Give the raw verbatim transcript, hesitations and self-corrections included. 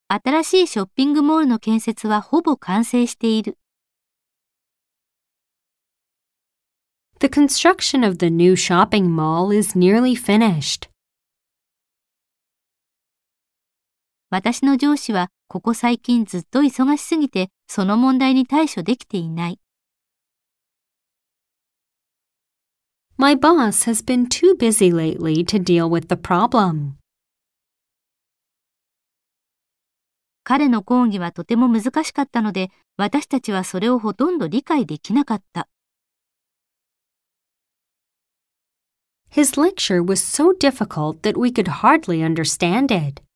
新しいショッピングモールの建設はほぼ完成している。 The construction of the new shopping mall is nearly finished. 私の上司はここ最近ずっと忙しすぎてその問題に対処できていない。 My boss has been too busy lately to deal with the problem. 彼の講義はとても難しかったので、私たちはそれをほとんど理解できなかった。 His lecture was so difficult that we could hardly understand it.